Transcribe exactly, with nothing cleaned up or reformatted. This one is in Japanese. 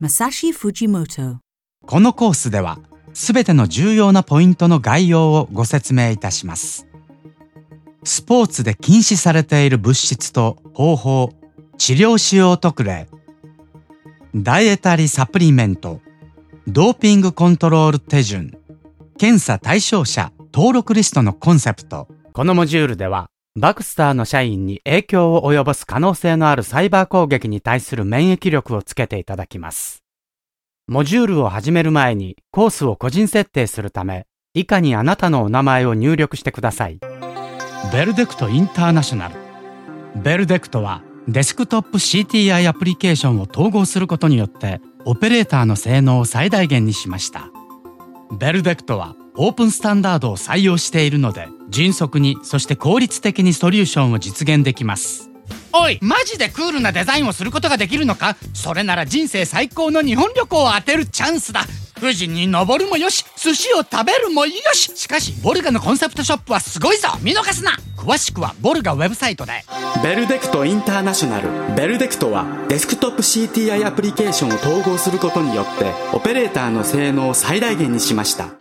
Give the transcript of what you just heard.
Masashi Fujimoto。 このコースでは、すべての重要なポイントの概要をご説明いたします。スポーツで禁止されている物質と方法、治療使用特例、ダイエタリーサプリメント、ドーピングコントロール手順、検査対象者登録リストのコンセプト。このモジュールでは、バクスターの社員に影響を及ぼす可能性のあるサイバー攻撃に対する免疫力をつけていただきます。モジュールを始める前にコースを個人設定するため、以下にあなたのお名前を入力してください。ベルデクトインターナショナル。ベルデクトはデスクトップ シーティーアイ アプリケーションを統合することによってオペレーターの性能を最大限にしました。ベルデクトはオープンスタンダードを採用しているので、迅速にそして効率的にソリューションを実現できます。おい、マジでクールなデザインをすることができるのか？それなら人生最高の日本旅行を当てるチャンスだ。富士に登るもよし、寿司を食べるもよし。しかしボルガのコンセプトショップはすごいぞ。見逃すな。詳しくはボルガウェブサイトで。 ベルデクトインターナショナル。ベルデクトはデスクトップ シーティーアイ アプリケーションを統合することによってオペレーターの性能を最大限にしました。